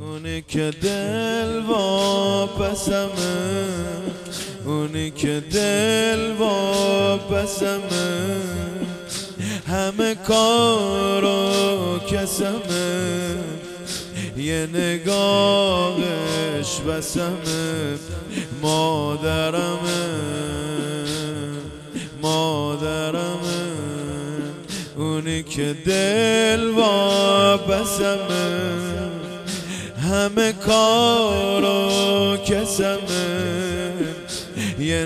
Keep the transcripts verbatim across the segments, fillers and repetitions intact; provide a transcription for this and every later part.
اونی که دل واپسمه، اونی که دل واپسمه، همه کارو کسمه، یه نگاهش بسمه. مادرمه مادرمه، اونی که دل واپسمه، همه کارو کسمه، یه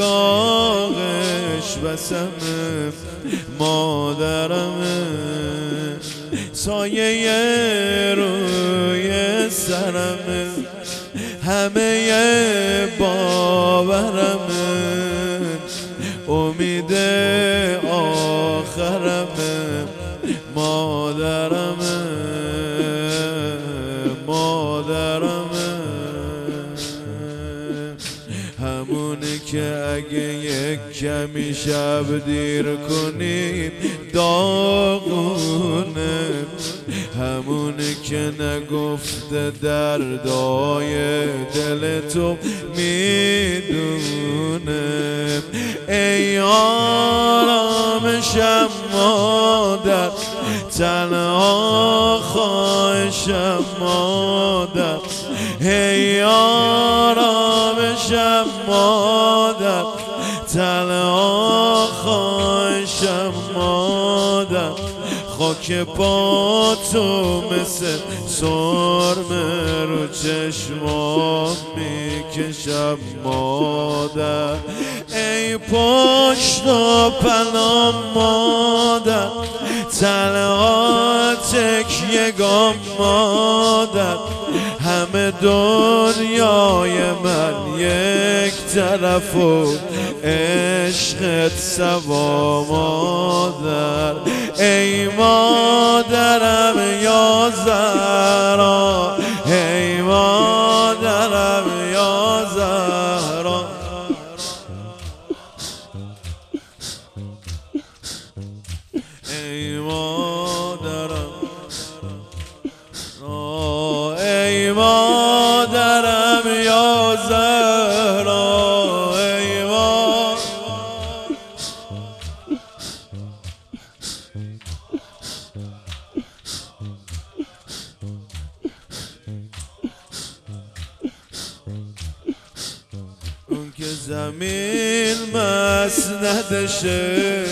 نگاهش بسمه. مادرمه سایه روی سرمه، همه باورمه، امید آخرمه. مادرمه مادرمه، همونی که اگه یک کمی شب دیر کنیم داغونه، همونی که نگفته دردای دل تو میدونه. ای آرامشم مادر، تنها خواهشم مادر. ای آرامشم مادر، تنها خواهشم مادر. خاک پا تو مثل سرمه رو چشمام میکشم مادر. ای پشت و پنام مادر، تنها تکیه‌گام مادر. همه دنیای من یک طرف و عشقت سوا مادر. ای مادرم یا زهرا، ای مادرم یا زهرا. ای مادرم، ای مادرم یا زهرا، ای مادرم. اون که زمین مسندشه،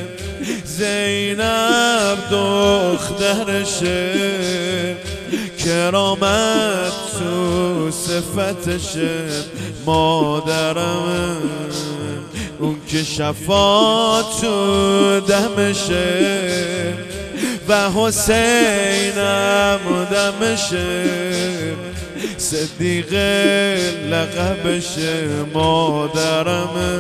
زینب دخترشه، کرامت تو صفتشه. مادرمه اون که شفا تو دمشه، و حسینم دمشه، صدیق لقبشه. مادرمه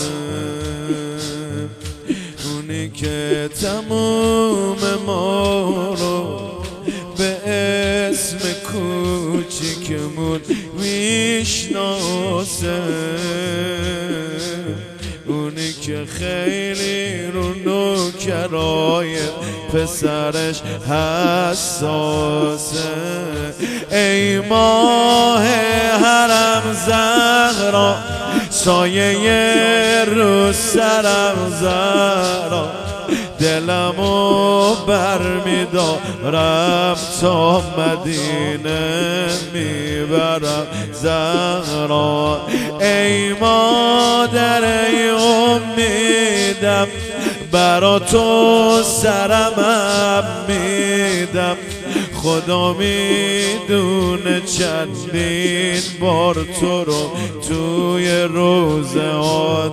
اونی که تموم ما رو به اسم کوچیکمون میشناسه، اونی که خیلی رو نوکرای پسرش حساسه. ای ماه حرم زهرا، سایه رو سرم زهرا. دلمو بر میدارم تا مدینه میبرم زهرا. ای مادر ای امیدم، برا تو سرمم میدم. خدا میدونه چندین بار تو رو توی روزه ها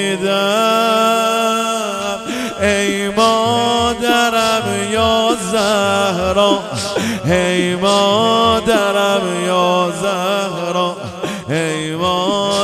دیدم. ای مادرم یا زهرا، ای مادرم یا زهرا.